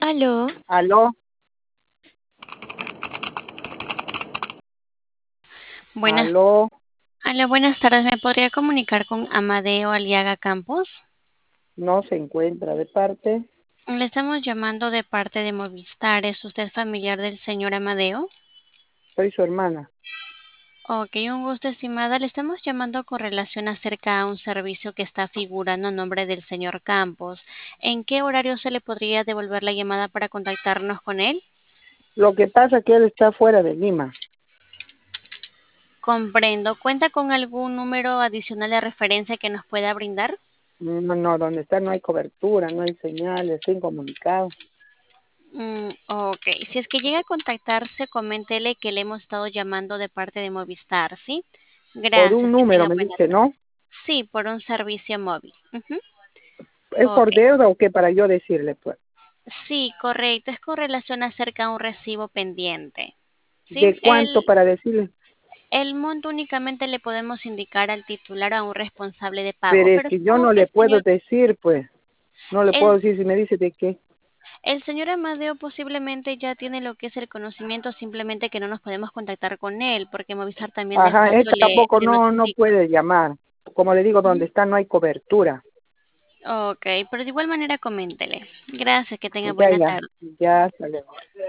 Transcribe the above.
Aló, Aló, buenas, aló, buenas tardes. ¿Me podría comunicar con Amadeo Aliaga Campos? no se encuentra de parte. Le estamos llamando de parte de Movistar. ¿Es usted familiar del señor Amadeo? Soy su hermana. Ok, un gusto, estimada. Le estamos llamando con relación acerca a un servicio que está figurando a nombre del señor Campos. ¿En qué horario se le podría devolver la llamada para contactarnos con él? Lo que pasa es que él está fuera de Lima. Comprendo. ¿Cuenta con algún número adicional de referencia que nos pueda brindar? No, no, donde está no hay cobertura, no hay señal, está incomunicado. Ok, si es que llega a contactarse, coméntele que le hemos estado llamando de parte de Movistar, ¿sí? Por Gracias, un que número tenga me buena dice, tarde. ¿no? Sí, por un servicio móvil. Ujú. ¿Es Ok, por deuda o qué para yo decirle, pues? sí, correcto, es con relación acerca a un recibo pendiente, ¿sí? ¿De cuánto para decirle? El monto únicamente le podemos indicar al titular o a un responsable de pago, Pero es pero que yo supongo no que le puedo decir, pues. No le puedo el, decir si me dice de qué. el señor Amadeo posiblemente ya tiene lo que es el conocimiento, simplemente que no nos podemos contactar con él, porque Movistar también de Ajá, pronto esta tampoco le no notifica. puede llamar. Como le digo, donde está no hay cobertura. Ok, pero de igual manera coméntele. Gracias, que tenga Ya, buena ya, tarde. ya sale.